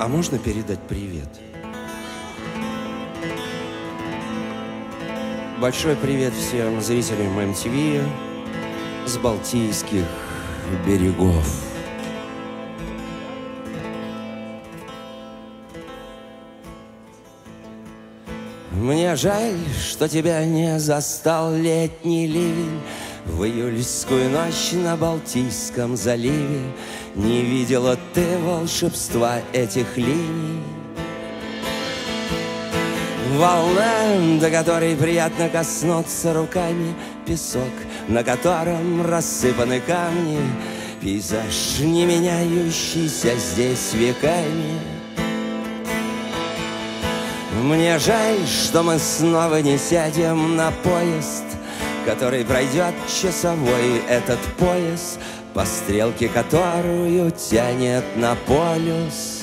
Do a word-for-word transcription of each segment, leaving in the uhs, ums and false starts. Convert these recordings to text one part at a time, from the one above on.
А можно передать привет? Большой привет всем зрителям эм ти ви с Балтийских берегов. Мне жаль, что тебя не застал летний ливень. В июльскую ночь на Балтийском заливе не видела ты волшебства этих линий. Волна, до которой приятно коснуться руками, песок, на котором рассыпаны камни, пейзаж, не меняющийся здесь веками. Мне жаль, что мы снова не сядем на поезд, который пройдет часовой этот пояс, по стрелке которую тянет на полюс,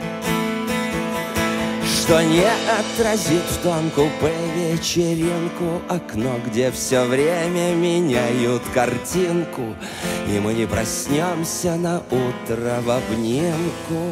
что не отразит в том купе вечеринку, окно, где все время меняют картинку, и мы не проснемся на утро в обнимку.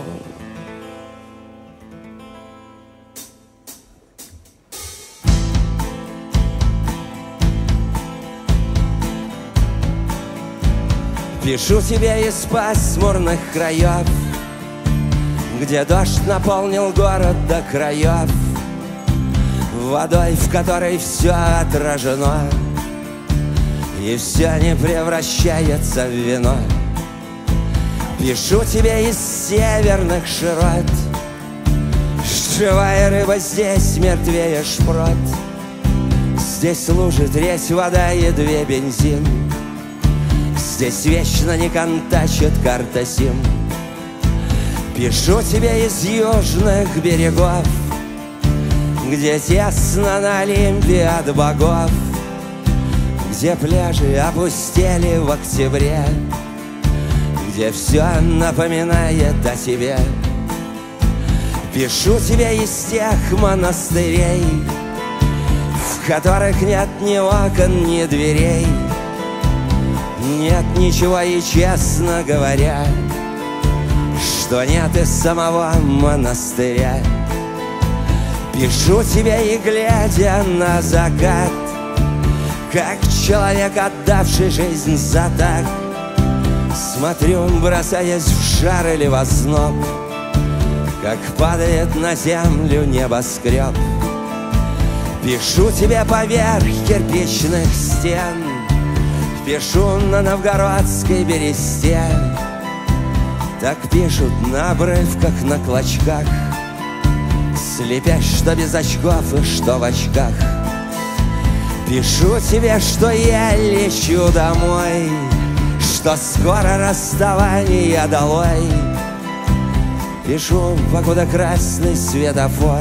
Пишу тебе из пасмурных краев, где дождь наполнил город до краев, водой, в которой все отражено, и все не превращается в вино. Пишу тебе из северных широт, живая рыба здесь мертвее шпрот. Здесь лужи, тресь, вода и две бензин. Здесь вечно не контачит карта сим. Пишу тебе из южных берегов, где тесно на Олимпе от богов, где пляжи опустели в октябре, где все напоминает о тебе. Пишу тебе из тех монастырей, в которых нет ни окон, ни дверей, нет ничего и, честно говоря, что нет и самого монастыря. Пишу тебе и глядя на закат, как человек, отдавший жизнь за так, смотрю, бросаясь в жар или в озноб, как падает на землю небоскреб. Пишу тебе поверх кирпичных стен, пишу на новгородской бересте. Так пишут на обрывках, на клочках, слепясь, что без очков и что в очках. Пишу тебе, что я лечу домой, что скоро расставание долой. Пишу, покуда красный светофор,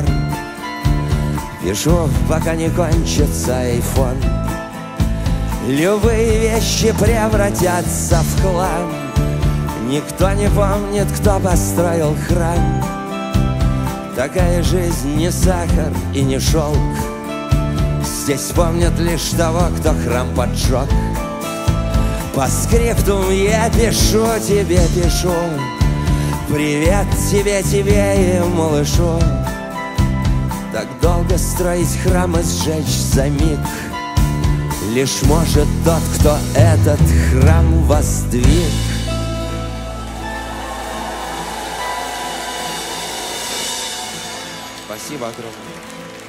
пишу, пока не кончится айфон. Любые вещи превратятся в хлам, никто не помнит, кто построил храм. Такая жизнь не сахар и не шелк, здесь помнят лишь того, кто храм поджег. По скриптум я пишу тебе, пишу привет тебе, тебе и малышу. Так долго строить храм и сжечь за миг лишь может тот, кто этот храм воздвиг. Спасибо огромное.